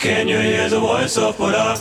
Can you hear the voice of Buddha?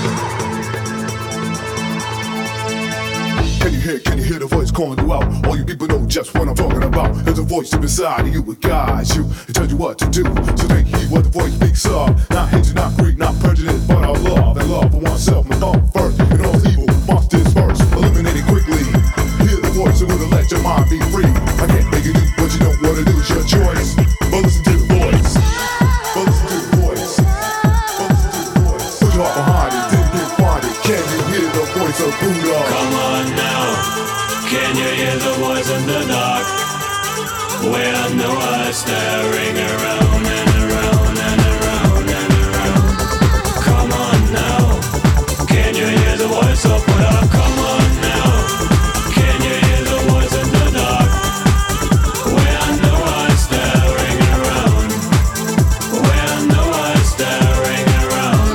Can you hear the voice calling you out? All you people know just what I'm talking about. There's a voice up inside of you, it guides you and tells you what to do. So take heed what the voice speaks of. Not hatred, not greed, not prejudice, but our love. And love for oneself must come first. And all evil must disperse. Eliminate it quickly. Hear the voice and will let your mind be free. I can't make you do what you don't want to do. It's your choice. But listen to the voice. But listen to the voice. But listen to the voice. Put your heart behind it, then you find it. Can you hear the voice of Buddha? Come on now. Can you hear the voice in the dark? Where no one staring around and around and around and around. Come on now. Can you hear the voice of Buddha? Come on now. Can you hear the voice in the dark? Where no one staring around. Where no one staring around.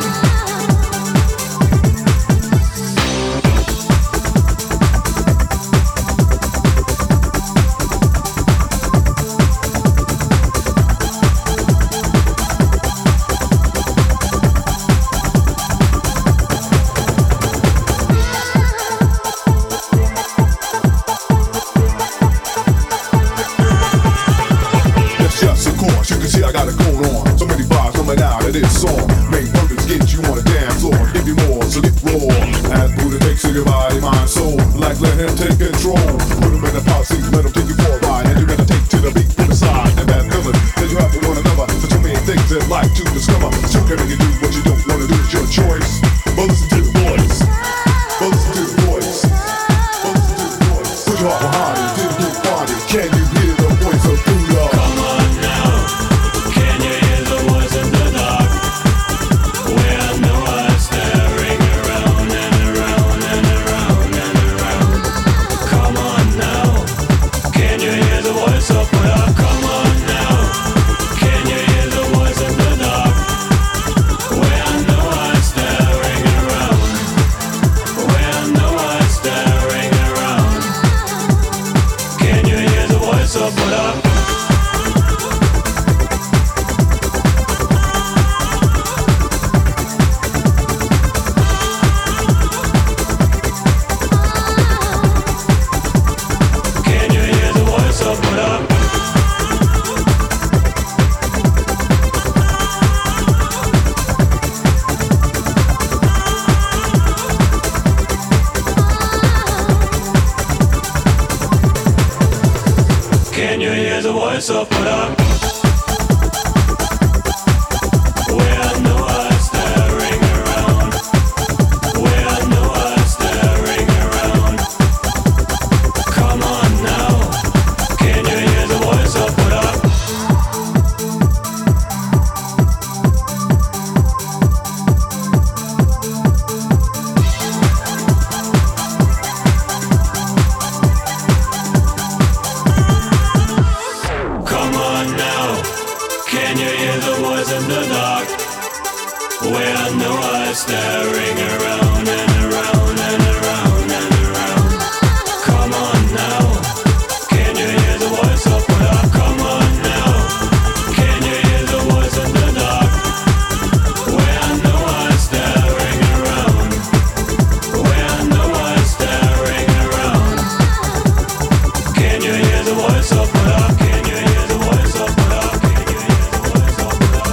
Yes, of course, you can see I got it going on. So many vibes coming out of this song. Main purpose, get you on the dance floor. Give you more, so get raw. As Buddha takes to your body, mind, soul. Like let him take control. Put him in the power seat, let him take you for a ride. And you gotta take to the beat from the side. And that feeling that you have for one another. So too many things in life to discover. So can you do what you don't wanna do? It's your choice. But listen to the voice. But listen to the voice. But listen to the voice. Put your heart behind it, then you find it. Can you hear the voice of Buddha? Come on now. Can you hear the voice in the dark? Where no one staring around and around and around and around. Come on now. Can you hear the voice of Buddha? Come on now. Can you hear the voice in the dark? Where no one staring around. Where no one staring around. Can you hear the voice of Buddha? Can you hear the voice of Buddha? Can you hear the voice of Buddha? Where no one staring around. Where no one staring around. Come on now. Can you hear the voice of Buddha? Come on now. Can you hear the voice in the dark? Where no one staring around and around and around and around. Come on now. Can you hear the voice of Buddha? Come on now. Can you hear the voice in the dark? Where no one staring around. Where no one staring around. Can you hear the voice of Buddha? Can you hear the voice of Buddha? Can you hear the voice of Buddha?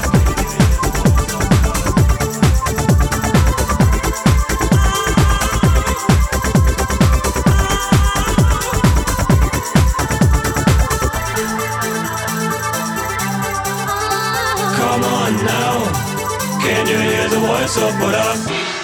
Come on now. Can you hear the voice of Buddha?